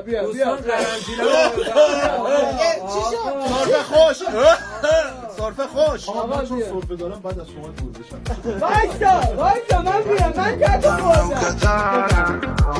بیا سرفه خوش آقا چون سرفه دارم بعد از شما گذاشتم وایسا من بیام من کتو خوردم.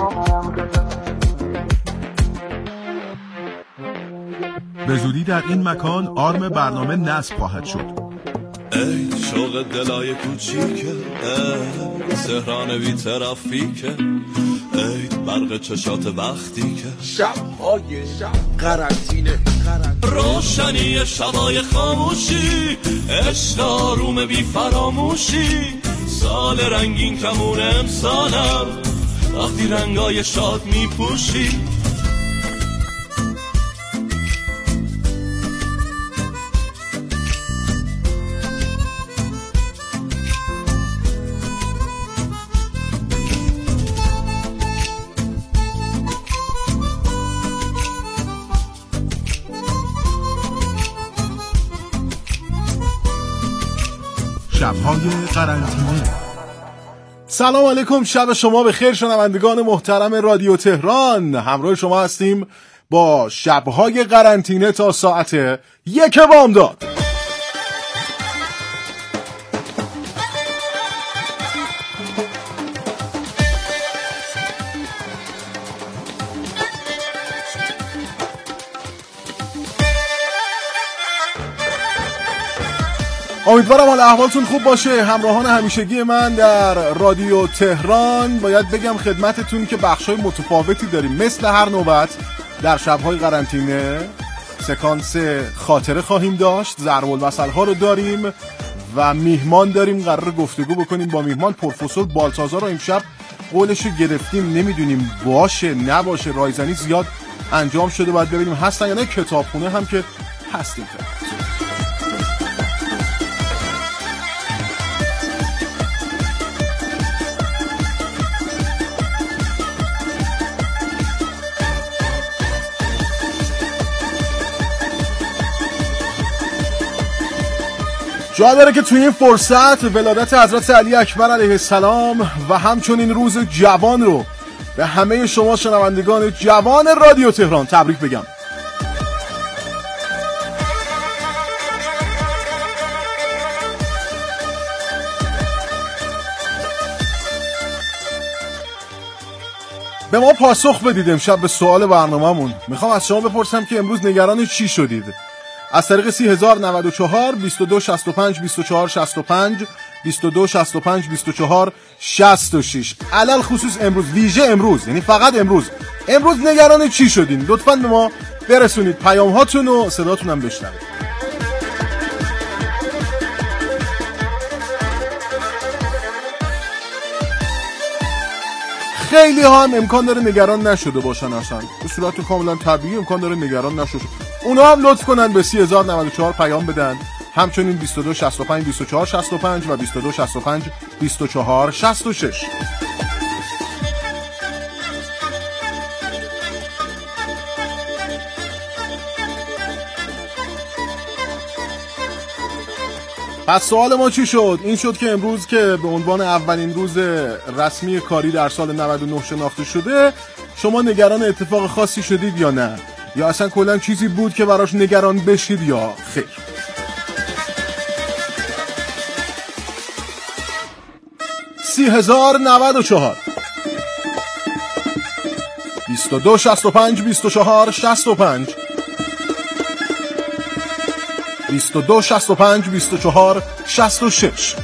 به زودی در این مکان آرم برنامه نصب خواهد شد. ای شوق دلای کوچیکه، ای سهران بی ترافیکه، ای برق چشات وقتی که شب‌های شب قرنطینه روشنی شبای خاموشی، عشق آروم بی فراموشی، سال رنگین کمون امسالم وقتی رنگای شاد می پوشی. شب‌های قرنطینه. سلام علیکم، شب شما بخیر شنوندگان محترم رادیو تهران. همراه شما هستیم با شب‌های قرنطینه تا ساعت 1 بامداد. امیدوارم حال احوالتون خوب باشه. همراهان همیشگی من در رادیو تهران، باید بگم خدمتتون که بخشای متفاوتی داریم. مثل هر نوبت در شب‌های قرنطینه سکانس خاطره خواهیم داشت، ضرب المثل ها رو داریم و میهمان داریم. قرار گفتگو بکنیم با میهمان. پروفسور بالتازار رو امشب قولش گرفتیم، نمیدونیم باشه نباشه. رایزنی زیاد انجام شده، باید ببینیم هستن یا نه. کتابخونه هم که هستیم. جا داره که توی این فرصت ولادت حضرت علی اکبر علیه السلام و همچنین روز جوان رو به همه شما شنوندگان جوان رادیو تهران تبریک بگم. به ما پاسخ بدید امشب به سوال برنامه‌مون. میخوام از شما بپرسم که امروز نگران چی شدید؟ از طریق 3094 2265 2465 2265 2466 علل خصوص امروز، ویژه امروز، یعنی فقط امروز نگران چی شدین؟ لطفاً به ما برسونید پیام هاتون و صداتون هم بشنوید. خیلی ها هم امکان داره نگران نشده باشن، اصلا به صورت کاملا طبیعی امکان داره نگران نشده. اونا هم لطف کنن به 3094 پیام بدن. همچنین 2265 2465 و 2265 2466. پس سوال ما چی شد؟ این شد که امروز که به عنوان اولین روز رسمی کاری در سال 99 شناخته شده، شما نگران اتفاق خاصی شدید یا نه؟ یا اصلا کلا چیزی بود که براش نگران بشید یا خیر؟ $30,094 2265 2465 2265 2466.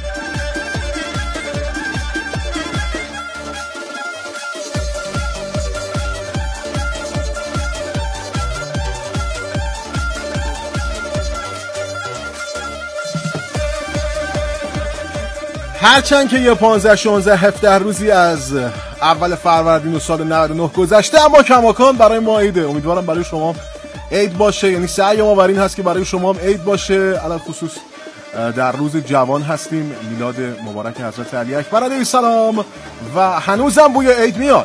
هرچند که یه 15 16 17 روزی از اول فروردین و سال 99 گذشته، اما کماکان برای ما عیده. امیدوارم برای شما عید باشه، یعنی سعی ما بر این هست که برای شما هم عید باشه. علل خصوص در روز جوان هستیم، میلاد مبارک حضرت علی اکبر علیه السلام و هنوزم بوی عید میاد.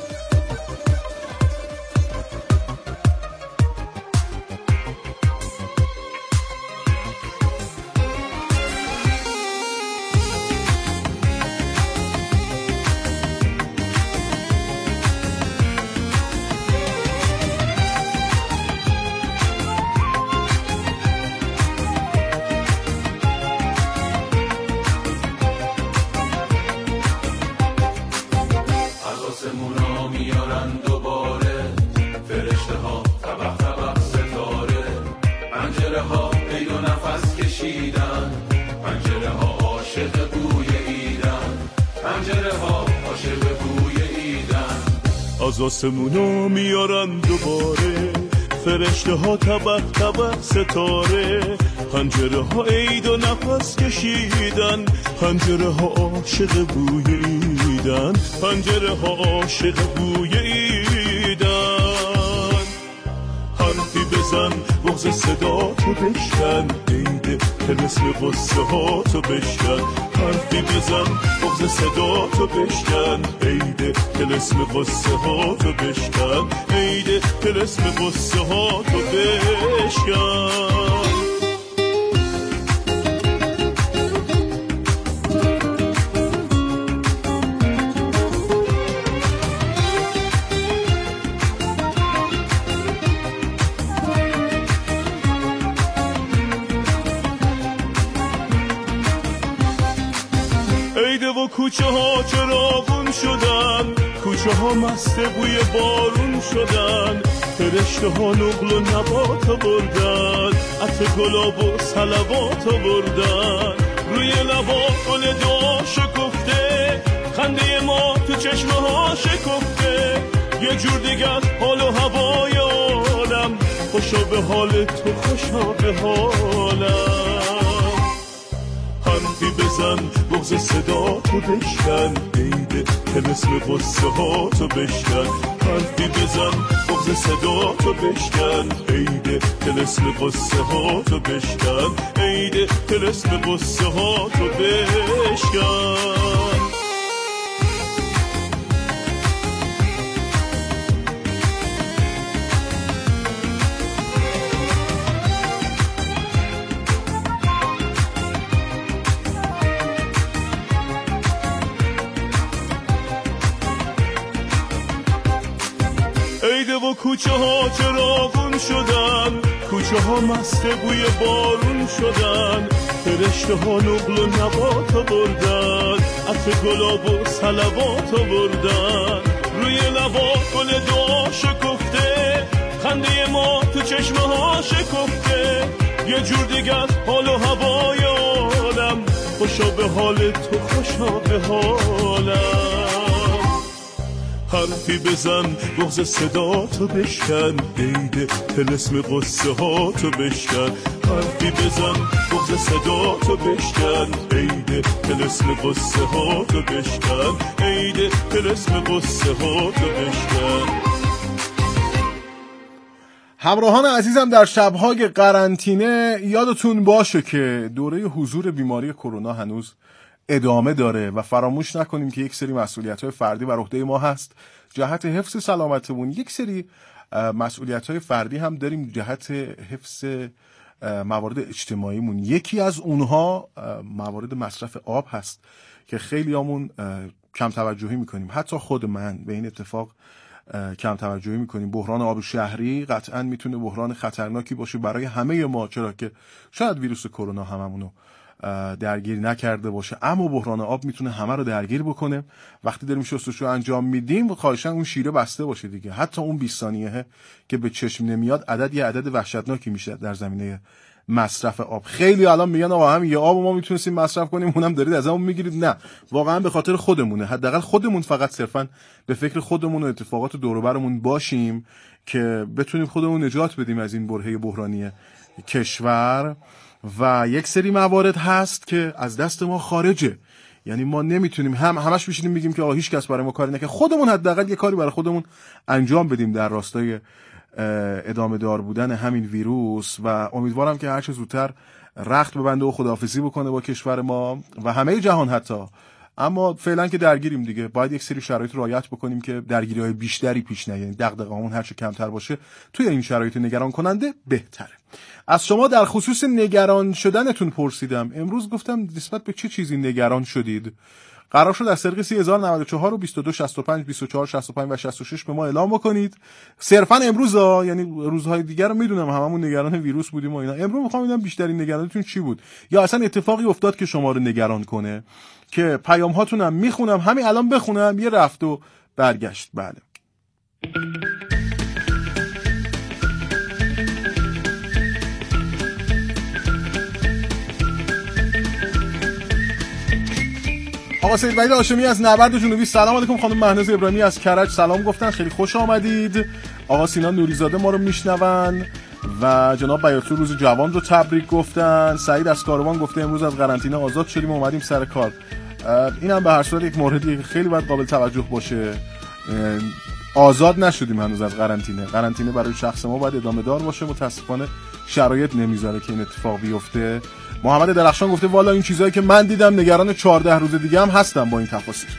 میارن دوباره، فرشته ها طبق طبق ستاره، پنجره ها عید و نفس کشیدن، پنجره ها عاشق بوی ایدن، پنجره ها عاشق بوی ایدن. از آسمونا میارن دوباره، فرشته ها طبق طبق ستاره، پنجره ها عید و نفس کشیدن، پنجره ها عاشق بوی ایدن، پنجره ها عاشق بوی ایدن. حرفی بزن بغض صدا تو بشکن، عید طلسم قصه ها تو بشکن، حرفی بزن بغض صدا تو بشکن، عید طلسم قصه ها تو بشکن، عید طلسم قصه ها تو بشکن. و کوچه ها چراغون شدن، کوچه ها مست بوی بارون شدن، فرشته ها نقل و نبات آوردن، عطر گلاب و صلوات آوردن، روی لبا گل دعا شکفته، خنده ما تو چشمه ها شکفته، یه جور دیگه از حال و هوای عالم، خوشا به حال تو خوشا به حالم. حرفی بزن بغض صدا تو بشکن، عید طلسم قصه ها تو بشکن، حرفی بزن بغض صدا تو بشکن، عید طلسم قصه ها تو بشکن، عید طلسم قصه ها تو بشکن. عیده و کوچه ها چراغون شدن، کوچه ها مست بوی بارون شدن، فرشته ها نقل و نبات آوردن، عطر گلاب و صلوات آوردن، روی لبا گل دعا شکفته، خنده ما تو چشمه ها شکفته، یه جور دیگه از حال و هوای عالم، خوشا به حال تو خوشا به حالم. حرفی بزن بغض صدا تو بشکن، عید طلسم قصه ها تو بشکن، حرفی بزن بغض صدا تو بشکن، عید طلسم قصه ها تو بشکن، عید طلسم قصه ها تو بشکن. همراهان عزیزم، در شب‌های قرنطینه یادتون باشه که دوره حضور بیماری کرونا هنوز ادامه داره و فراموش نکنیم که یک سری مسئولیت‌های فردی بر عهده ما هست جهت حفظ سلامتمون، یک سری مسئولیت‌های فردی هم داریم جهت حفظ موارد اجتماعیمون. یکی از اونها موارد مصرف آب هست که خیلیامون کم توجهی میکنیم، حتی خود من به این اتفاق کم توجهی میکنیم. بحران آب شهری قطعاً میتونه بحران خطرناکی باشه برای همه ما، چرا که شاید ویروس کرونا هممونو درگیر نکرده باشه، اما بحران آب میتونه همه رو درگیر بکنه. وقتی داریم شستشو انجام میدیم خواهشاً اون شیره بسته باشه دیگه، حتی اون 20 ثانیه که به چشم نمیاد یه عدد وحشتناکی میشه در زمینه مصرف آب. خیلی الان میگن آقا همین یه آب ما میتونستیم مصرف کنیم، اونم دارید ازمون میگیرید. نه، واقعا به خاطر خودمونه، حداقل خودمون فقط صرفا به فکر خودمون و اتفاقات دور و برمون باشیم که بتونیم خودمون نجات بدیم از این برهه بحرانی کشور. و یک سری موارد هست که از دست ما خارجه، یعنی ما نمیتونیم همش بشینیم میگیم که آقا هیچ کس برای ما کاری نکنه، خودمون حداقل یه کاری برای خودمون انجام بدیم در راستای ادامه دار بودن همین ویروس. و امیدوارم که هر چه زودتر رخت ببنده و خداحافظی بکنه با کشور ما و همه جهان حتی. اما فعلا که درگیریم دیگه، باید یک سری شرایط رعایت بکنیم که درگیری‌های بیشتری پیش نیاد، یعنی دغدغه‌مون هر چه کمتر باشه توی این شرایط نگران کننده بهتره. از شما در خصوص نگران شدنتون پرسیدم، امروز گفتم نسبت به چه چیزی نگران شدید. قرار شد از طریق 3094 و 22 65 24 65 و 66 به ما اعلام بکنید. صرفا امروز یعنی روزهای دیگر رو میدونم هممون نگران ویروس بودیم و اینا، امروز میخوام ببینم بیشترین نگرانتون چی بود، یا اصلا اتفاقی افتاد که شما رو نگران کنه، که پیام هاتونم میخونم، همین الان بخونم، یه رفت و برگشت. بله، آقا سید وحید هاشمی از نبرد جنوبی سلام علیکم. خانم مهناز ابراهیمی از کرج سلام گفتن، خیلی خوش آمدید. آقا سینا نوریزاده ما رو میشنون و جناب بیاتور روز جوان رو تبریک گفتن. سعید از کاروان گفته امروز از قرنطینه آزاد شدیم و اومدیم سر کار. اینم به هر صورت یک موردی که خیلی باید قابل توجه باشه. آزاد نشدیم هنوز از قرنطینه برای شخص ما باید ادامه دار باشه. متاسفانه شرایط نمیذاره که این اتفاق بیفته. محمد درخشان گفته والا این چیزایی که من دیدم نگران 14 روز دیگه هم هستم با این تفاصیل.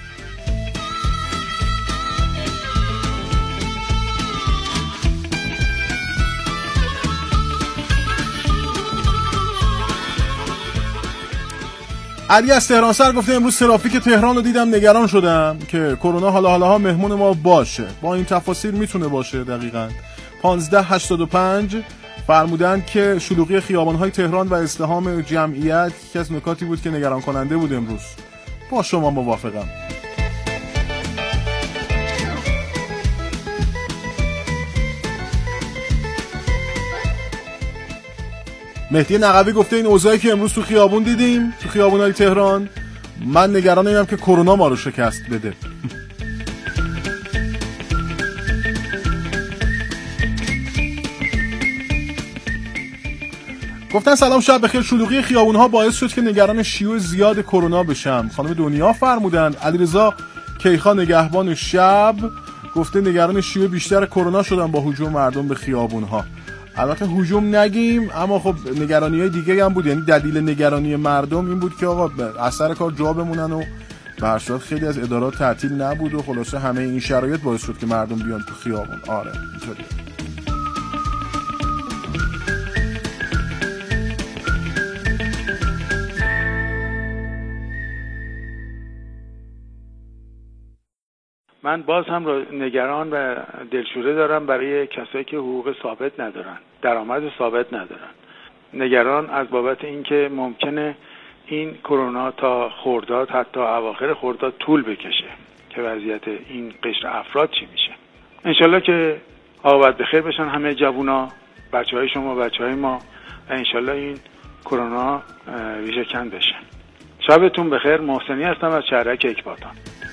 علی از تهران سر گفته امروز ترافیک تهران رو دیدم نگران شدم که کرونا حالا مهمون ما باشه. با این تفاصیل میتونه باشه. دقیقاً 1585 فرمودند که شلوغی خیابان‌های تهران و ازدحام جمعیت یکی از نکاتی بود که نگران کننده بود امروز. با شما موافقم. مهدی نقوی گفته این اوضاعی که امروز تو خیابون دیدیم، تو خیابون‌های تهران، من نگران اینم که کرونا ما رو شکست بده. گفتن سلام شب بخیر، شلوغی خیابون‌ها باعث شد که نگران شیوع زیاد کرونا بشم. خانم دنیا فرمودند. علیرضا کیخان نگهبان شب گفته نگران شیوع بیشتر کرونا شدم با هجوم مردم به خیابون‌ها. البته هجوم نگیم، اما خب نگرانی‌های دیگه هم بود. یعنی دلیل نگرانی مردم این بود که آقا اثر کار جا بمونن و به هر صورت خیلی از ادارات تعطیل نبود و خلاصه همه این شرایط باعث شد که مردم بیان تو خیابون. آره اینطوریه. من باز هم نگران و دلشوره دارم برای کسایی که حقوق ثابت ندارن، درآمد ثابت ندارن. نگران از بابت اینکه ممکنه این کرونا تا خرداد، حتی اواخر خرداد طول بکشه که وضعیت این قشر افراد چی میشه. انشالله که آباد بخیر بشن همه جوونا، بچهای شما، بچهای ما، و انشالله این کرونا ریشه کن بشه. شبتون بخیر. محسنی هستم از شهرک اکباتان.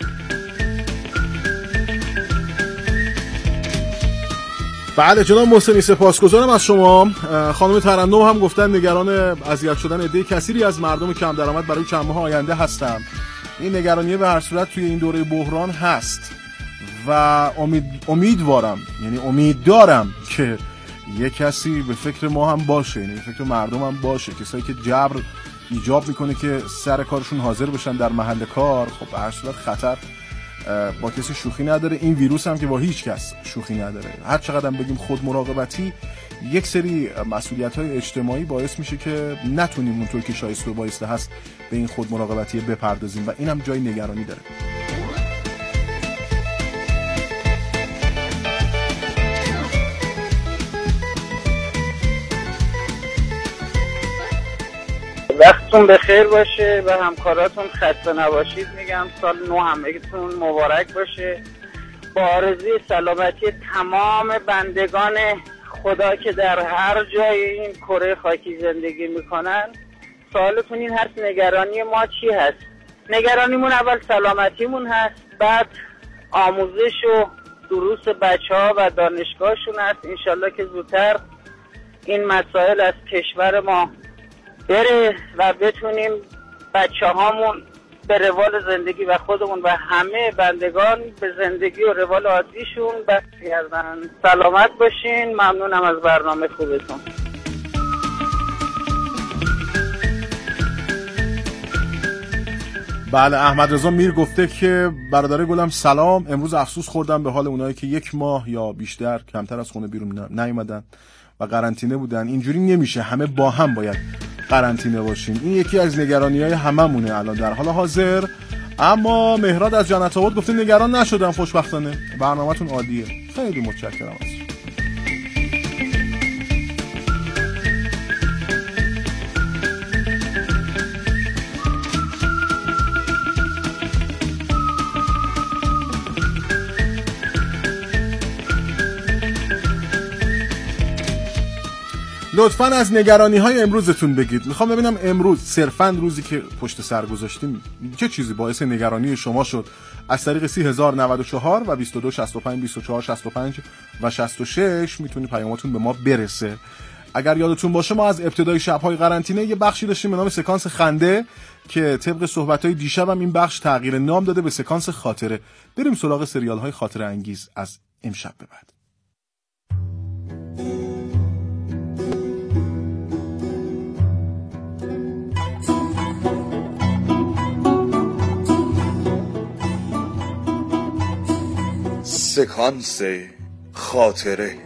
بله جناب محسنی سپاسگزارم از شما. خانم ترنم هم گفتن نگران اذیت شدن عده کثیری از مردم کم درآمد برای چند ماه آینده هستم. این نگرانی به هر صورت توی این دوره بحران هست و امیدوارم، یعنی امید دارم که یک کسی به فکر ما هم باشه، یعنی به فکر مردم هم باشه. کسایی که جبر ایجاب میکنه که سر کارشون حاضر بشن در محل کار، خب به هر صورت خطر با کسی شوخی نداره. این ویروس هم که با هیچ کس شوخی نداره. هر چقدر بگیم خود مراقبتی، یک سری مسئولیت‌های اجتماعی باعث میشه که نتونیم اونطور که شایسته و بایسته هست به این خود مراقبتی بپردازیم و اینم جای نگرانی داره. وقتتون بخیر باشه و همکاراتون خسته نباشید. میگم سال نو همگیتون مبارک باشه. با آرزوی سلامتی تمام بندگان خدا که در هر جای این کره خاکی زندگی میکنن. سوالتون این هست نگرانی ما چی هست؟ نگرانیمون اول سلامتیمون هست، بعد آموزش و دروس بچه‌ها و دانشگاهشون هست. انشالله که زودتر این مسائل از کشور ما بره و بتونیم بچه هامون به روال زندگی و خودمون و همه بندگان به زندگی و روال عادیشون برگردن. سلامت باشین. ممنونم از برنامه خوبتون. بله احمد رضا میر گفته که برادر گلم سلام، امروز افسوس خوردم به حال اونایی که 1 ماه یا بیشتر کمتر از خونه بیرون نیومدن و قرنطینه بودن. اینجوری نمیشه، همه با هم باید قرنطینه باشیم. این یکی از نگرانی‌های هممونه الان در حال حاضر. اما مهراد از جنت آباد گفته نگران نشدم، خوشبختانه برنامه‌تون عالیه. خیلی متشکرم ازتون. لطفاً از نگرانی‌های امروزتون بگید. میخوام ببینم امروز صرفاً روزی که پشت سر گذاشتیم چه چیزی باعث نگرانی شما شد. از طریق 3094 و 22 65 24 65 و 66 میتونی پیاماتون به ما برسه. اگر یادتون باشه ما از ابتدای شب‌های قرنطینه یه بخشی داشتیم به نام سکانس خنده که طبق صحبت‌های دیشب هم این بخش تغییر نام داده به سکانس خاطره. بریم سراغ سریال‌های خاطره انگیز از امشب به بعد. سکانس خاطره.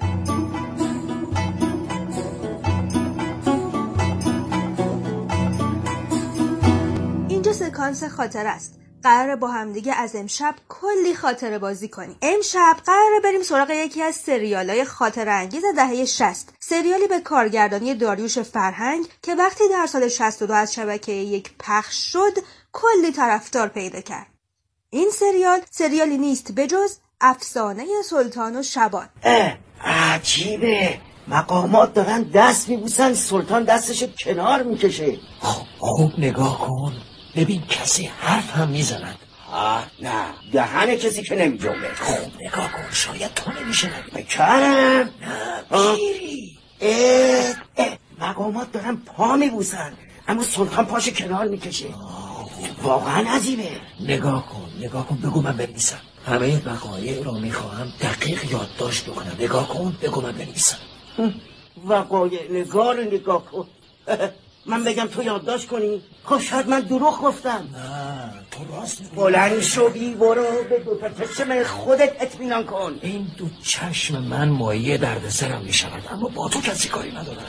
اینجا سکانس خاطره است. قراره با همدیگه از امشب کلی خاطره بازی کنیم. امشب قراره بریم سراغ یکی از سریال‌های خاطره انگیز دهه 60. سریالی به کارگردانی داریوش فرهنگ که وقتی در سال 62 از شبکه 1 پخش شد کلی طرفدار پیدا کرد. این سریالی نیست بجز افسانه سلطان و شبان. عجیبه، مقامات دارن دست میبوسن، سلطان دستشو کنار میکشه. خوب نگاه کن ببین کسی حرف هم میزنن. نه دهن کسی که نمیجنبه. خوب نگاه کن شاید تو نمیشنوی. کرم نه پیری. مقامات دارن پا میبوسن اما سلطان پاشو کنار میکشه. واقعا عجیبه. نگاه کن بگو من بنویسم. همه وقایع رو میخواهم دقیق یادداشت بکنم. نگاه کن بگو من بنویسم. وقایع نگار رو نگاه کن. من بگم تو یادداشت کنی؟ خب شاید من دروغ گفتم. نه تو راست میگی. بلند شو بی برو به دو تا چشم خودت اطمینان کن. این دو چشم من مایه دردسرم میشود اما با تو کسی کاری ندارم.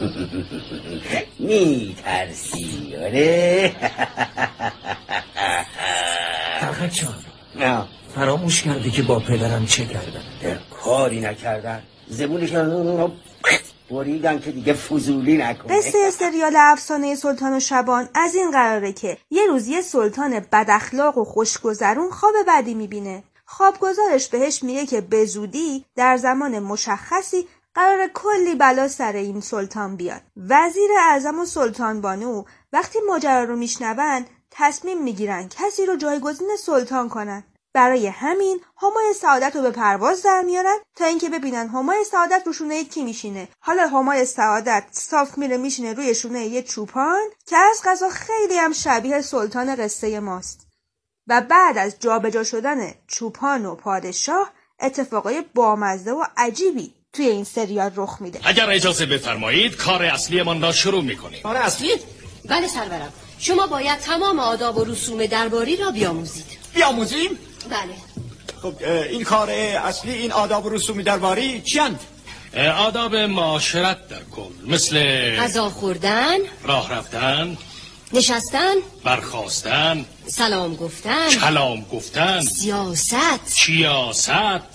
میترسی آره؟ فرهنگ جان نه فراموش کردی که با پدرم چه کردن؟ کاری نکردن. زبونش بریدن که دیگه فضولی نکنه. قصه سریال افسانه سلطان و شبان از این قراره که یه روز یه سلطان بداخلاق و خوشگذرون خواب بدی میبینه. خوابگزارش بهش میگه که به زودی در زمان مشخصی قراره کلی بلا سر این سلطان بیاد. وزیر اعظم و سلطان بانو وقتی ماجرا رو میشنون تصمیم میگیرن کسی رو جایگزین سلطان کنن. برای همین همای سعادت رو به پرواز در میارن تا اینکه ببینن همای سعادت رو شونه کی میشینه. حالا همای سعادت صاف میشینه روی شونه یه چوپان که از قضا خیلی هم شبیه سلطان قصه ماست. و بعد از جابجا شدن چوپان و پادشاه اتفاقای بامزه و عجیبی توی این سریال رخ میده. اگر اجازه بفرمایید کار اصلی من را شروع میکنیم. کار اصلی؟ بله سرورم. شما باید تمام آداب و رسوم درباری را بیاموزید. بیاموزیم؟ بله. خب این کار اصلی این آداب و رسوم درباری چیند؟ آداب معاشرت در کل مثل غذا خوردن، راه رفتن، نشستن، برخاستن، سلام گفتن، کلام گفتن، سیاست،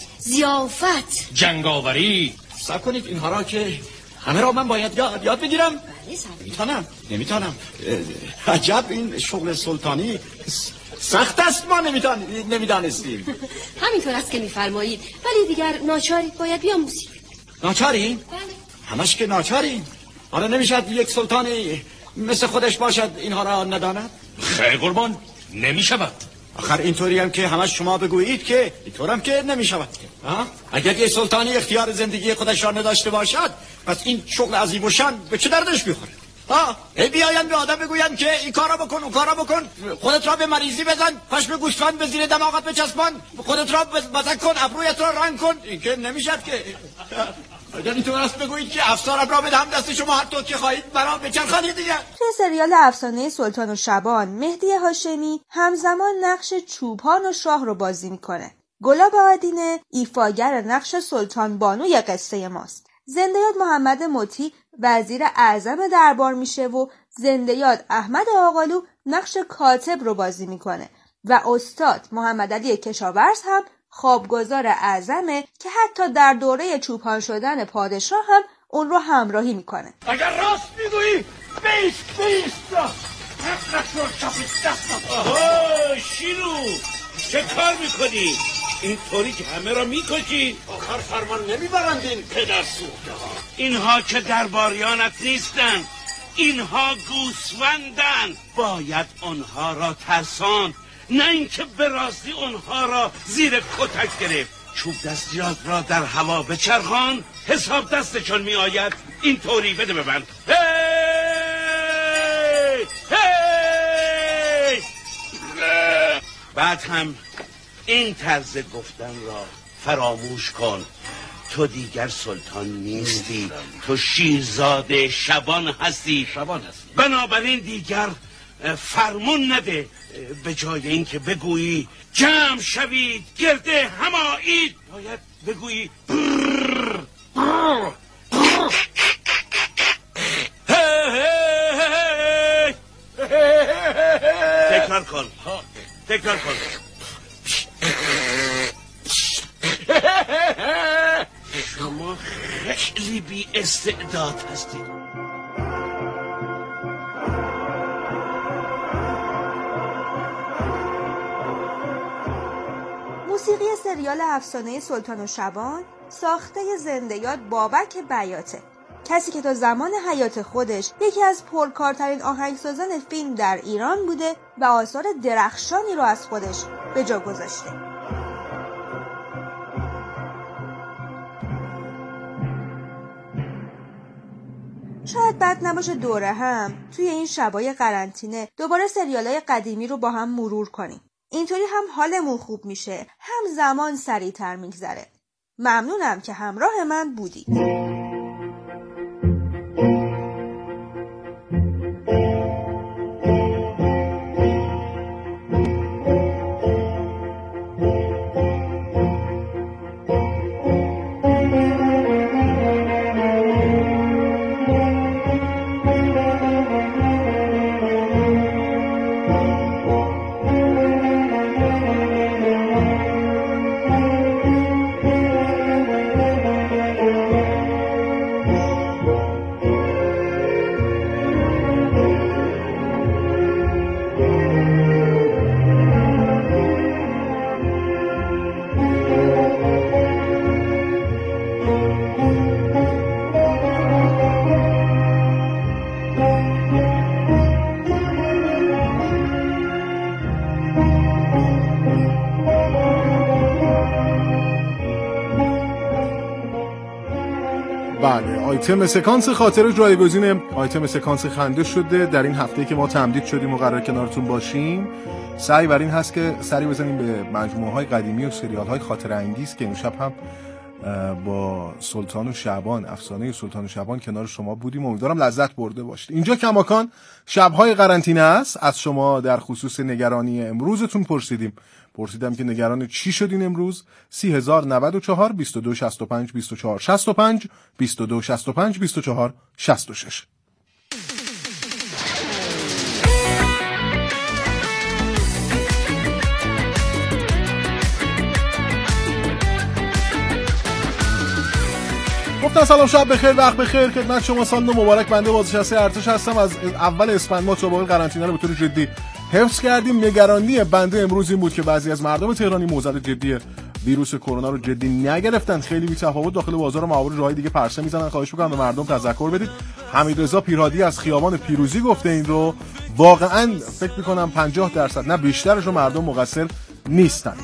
ضیافت، جنگاوری. صبر کنید اینها را که همه را من باید یاد بگیرم؟ بله نمیتونم. عجب این شغل سلطانی سخت است. ما نمیدانستیم. همینطور است که میفرمایید ولی دیگر ناچاری باید بیاموزید. ناچاری؟ بله. همش که ناچاری. حالا نمیشد یک سلطانی مثل خودش باشد اینها را نداند؟ خیر قربان نمیشود. آخر اینطوری هم که همش شما بگویید که اینطور هم که نمیشود. اگر یک سلطانی اختیار زندگی خودش را نداشته باشد پس این شغل عظیم و شان به چه دردش میخوره؟ بیاین به آدم بگوین که این کارا بکن اون کارا بکن، خودت را به مریضی بزن، پشم گوسفند به زیر دماغت بچسبان، خودت را بزن کن، ابرویت را رنگ کن. این که نمیشد که. اگر اینطور است بگویید که افسارم را بدهم دست شما هر طور که خواهید مرا بچرخانید دیگه. توی سریال افسانه سلطان و شبان مهدی هاشمی همزمان نقش چوپان و شاه رو بازی میکنه. گلاب آدینه ایفاگر نقش سلطان بانوی قصه ماست. زنده‌یاد محمد مطیع وزیر اعظم دربار میشه و زنده‌یاد احمد آقالو نقش کاتب رو بازی میکنه و استاد محمد علی کشاورز هم خوابگزار اعظمه که حتی در دوره چوپان شدن پادشاه هم اون رو همراهی میکنه. اگر راست میگویی بیست شیرو چه کار میکنی؟ اینطوری که همه را میکشید آخر فرمان نمیبرندین پدر سوخته ها. اینها که درباریانت نیستند، اینها گوسفندند. باید آنها را ترساند، نه اینکه به راستی آنها را زیر کتک گرفت. چوب دستیات را در هوا بچرخان، حساب دستشان می آید. اینطوری بده ببند. هی هی. بعد هم این طرز گفتن را فراموش کن. تو دیگر سلطان نیستی، تو شیرزاده شبان هستی. بنابراین دیگر فرمون نده. به جای اینکه بگویی جمع شوید گرده همایید، باید بگویی تکرار کن. شما خیلی بی استعداد هستید. موسیقی سریال افسانه سلطان و شبان ساخته زنده یاد بابک بیاته، کسی که تا زمان حیات خودش یکی از پرکارترین آهنگسازان فیلم در ایران بوده و آثار درخشانی رو از خودش به جا گذاشته. شاید بد نباشه دوره هم توی این شبای قرنطینه دوباره سریالای قدیمی رو با هم مرور کنیم. اینطوری هم حالمون خوب میشه، هم زمان سریعتر میگذره. ممنونم که همراه من بودید. آیتم سکانس خاطر جایگزین آیتم سکانس خنده شده. در این هفته که ما تمدید شدیم و قرار کنارتون باشیم، سعی بر این هست که سری بزنیم به مجموعه های قدیمی و سریال های خاطر انگیز که امشب هم با سلطان و شعبان، افسانه سلطان و شعبان کنار شما بودیم. امیدوارم لذت برده باشید. اینجا کماکان شب‌های قرنطینه است. از شما در خصوص نگرانی امروزتون پرسیدم که نگران چی شدین امروز؟ 3094 2265 24 65 2265 24 66. گفتن سلام، شب بخیر، وقت بخیر خدمت شما، سال نو مبارک. بنده بازنشسته ارتش هستم. از اول اسفند ما چابهار قرنطینه رو به طور جدی حفظ کردیم. نگرانی بنده امروز این بود که بعضی از مردم تهرانی موضوع جدی ویروس کرونا رو جدی نگرفتن، خیلی بی‌تفاوت داخل بازار و معابر جاهای دیگه پرسه میزنن. خواهش می‌کنم به مردم تذکر بدید. حمیدرضا پیرهادی از خیابان پیروزی گفته این رو. واقعا فکر می‌کنم 50% نه بیشترش رو مردم مقصر نیستند.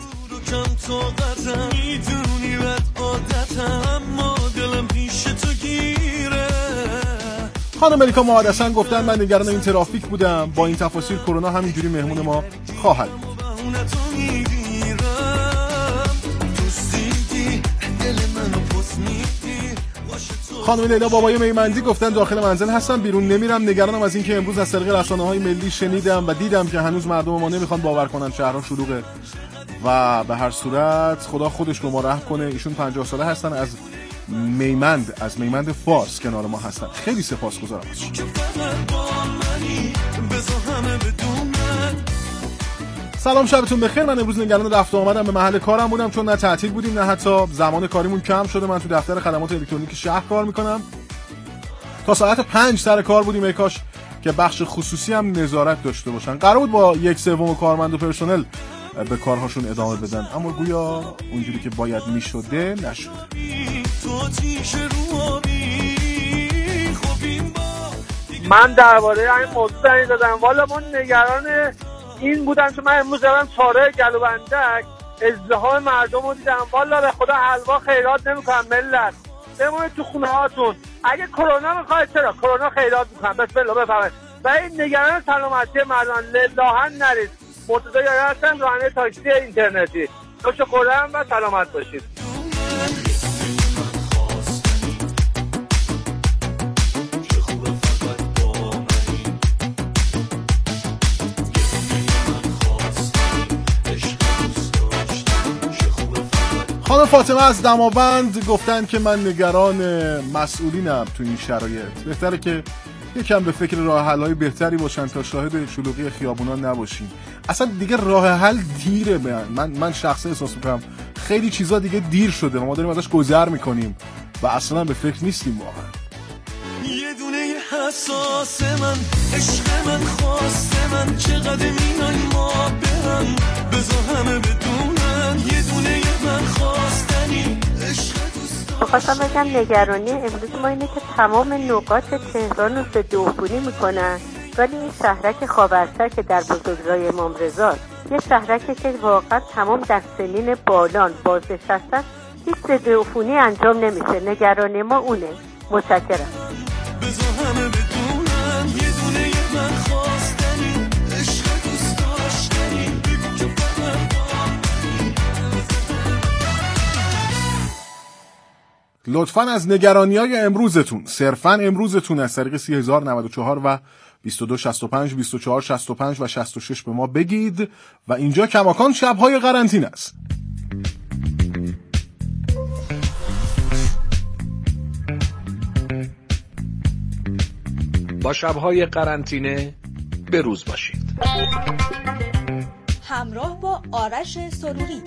خانم ملیکا مهادسن گفتن من نگران این ترافیک بودم، با این تفاصیل کرونا همینجوری مهمون ما خواهد بود. خانم لیلا بابای میمندی گفتن داخل منزل هستم، بیرون نمیرم، نگرانم از اینکه امروز از طریق رسانه‌های ملی شنیدم و دیدم که هنوز مردم ما نمیخوان باور کنن شهرها شلوغه و به هر صورت خدا خودش رو ما رحم کنه. ایشون 50 ساله هستن، از میمند فارس کنار ما هستن. خیلی سپاسگزارم ازشون. سلام، شبتون بخیر. من امروز نگران رفت و آمدم به محل کارم بودم، چون نه تعطیل بودیم نه حتی زمان کاریمون کم شده. من تو دفتر خدمات الکترونیک شهر کار میکنم. تا ساعت 5 سر کار بودیم. ای کاش که بخش خصوصی هم نظارت داشته باشن. قرار بود با 1/3 کارمند و پرسنل به کارهاشون ادامه بدن، اما گویا اونجوری که باید میشده نشد. من درباره این موضوع زنگ دادم، والا من نگران این بودم که من امروز دارم چاره گلوبندک ازدحام مردم رو دیدم. والا به خدا حلوا خیرات نمیکنم، ملت بمونید تو خونه هاتون. اگه کرونا میخواید چرا کرونا خیرات میکنم، بسم الله بفرمایید. و این نگران سلامتی مردم لله نرید. مرتضی یاری هستم، راننده تاکسی اینترنتی. خوش خوردم و سلامت باشید. خانم فاطمه از دماوند گفتن که من نگران مسئولینم تو این شرایط. بهتره که یکم به فکر راه حل‌های بهتری باشن تا شاهد شلوغی خیابونا نباشیم. اصلا دیگه راه حل دیره. من شخصا احساس می‌کنم خیلی چیزا دیگه دیر شده و ما داریم ازش گذر می‌کنیم و اصلا به فکر نیستیم واقعا. یه دونه حساس من، عشق من، خواست من، چقدر مینای ما برم بذار همه بدونن. یه دونه من خواستنی عشق دوست بخواستم بگم نگرانی امروز ما اینه که تمام نقاط تهران رو ضدعفونی میکنن، ولی این شهرک خاورسر که در بزرگراه امام رضا، یه شهرکی که واقعا تمام در سنین بالان بازنشستن، هیچ ضدعفونی انجام نمیشه. نگرانی ما اونه. متشکرم. بذار همه بدونن یه دونه من خواستنی عشق دوست داشتنی بگو که لطفاً از نگرانی‌های امروزتون، صرفاً امروزتون، از طریق 3094 و 2265 2465 و 66 به ما بگید و اینجا کماکان شب‌های قرنطینه است. با شب‌های قرنطینه به روز باشید. همراه با آرش سروری.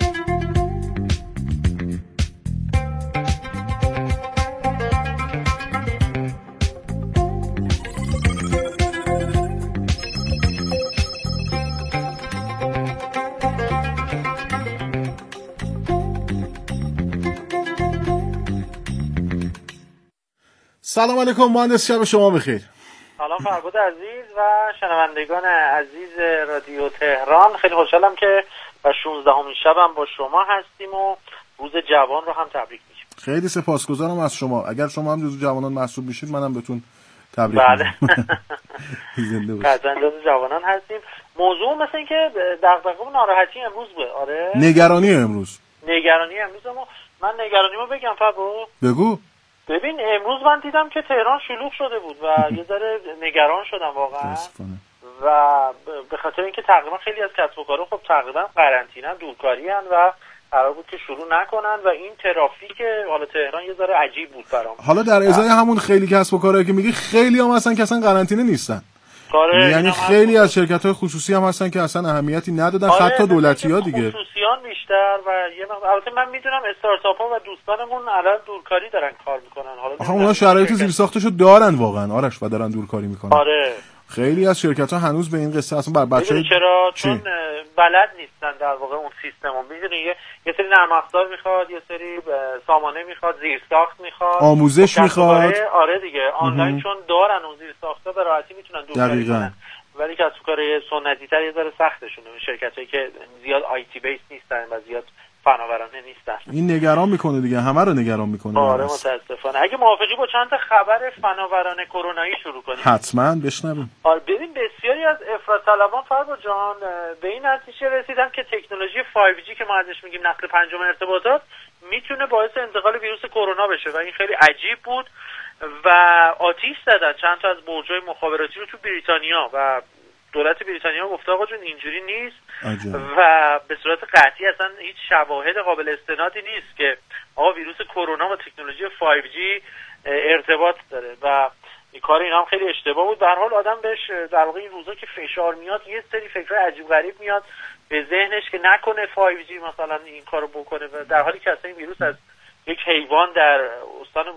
سلام علیکم مهندس، شب شما بخیر. سلام فربود عزیز و شنوندگان عزیز رادیو تهران، خیلی خوشحالم که و 16مین شبم با شما هستیم و روز جوان رو هم تبریک میگیم. خیلی سپاسگزارم از شما. اگر شما هم جزو جوانان محسوب میشید منم بهتون تبریک بله. زنده باشید. قطعاً جزو جوانان هستیم. موضوع مثل این که دغدغه و ناراحتی امروز بود. آره. نگرانی امروز ما، من نگرانیمو بگم فربود. بگو. ببین امروز من دیدم که تهران شلوغ شده بود و یه ذره نگران شدم واقعا و به خاطر اینکه تقریبا خیلی از کسب و کارها خب تقریبا قرنطینه دورکاری ان و قرار بود که شروع نکنن و این ترافیک حالا تهران یه ذره عجیب بود برام. حالا در ازای همون خیلی کسب و کارهایی که میگی، خیلی هم هستن که اصلا قرنطینه نیستن. یعنی خیلی از شرکت‌های خصوصی هم هستن که اصلا اهمیتی ندادن، حتی دولتی‌ها دیگه. خصوصیان بیشتر و یه البته من میدونم استارتاپ‌ها و دوستانمون الان دورکاری دارن کار میکنن. حالا آخه اونا شرایط زیرساختشو دارن واقعا آرش و دارن دورکاری میکنن. آره. خیلی از شرکت‌ها هنوز به این قصه اصلا بر بچه‌ها چرا چون بلد نیستن در واقع اون سیستمو. میدونی یه سری نرم افزار میخواد، یه سری سامانه میخواد، زیرساخت میخواد، آموزش میخواد. آره دیگه آنلاین چون دارن اون زیرساخت‌ها به راحتی میتونن دورکاری کنن. ولی که از کار سنتی‌تر یه ذره سختشونه. شرکتایی که زیاد آیتی بیس نیستن و زیاد فناورانه نیستن. این نگران میکنه دیگه، همه رو نگران میکنه. آره متاسفانه. اگه موافقی با چند تا خبر فناورانه کرونایی شروع کنیم. حتما بشنویم. آره ببین بسیاری از افراط طلبان فربا جان به این نتیجه رسیدن که تکنولوژی 5G که ما ازش میگیم نقل پنجم ارتباطات میتونه باعث انتقال ویروس کرونا بشه و این خیلی عجیب بود و آتش زدن چند تا از برج‌های مخابراتی رو تو بریتانیا و دولت بریتانیا گفته آقا جون اینجوری نیست و به صورت قطعی اصلا هیچ شواهد قابل استنادی نیست که آقا ویروس کرونا و تکنولوژی 5G ارتباط داره و این کار اینا هم خیلی اشتباه بود. به هر حال آدم بهش در واقع این روزا که فشار میاد یه سری فکرای عجیب غریب میاد به ذهنش که نکنه 5G مثلا این کارو بکنه و در حالی که اصلا این ویروس از یک حیوان در استان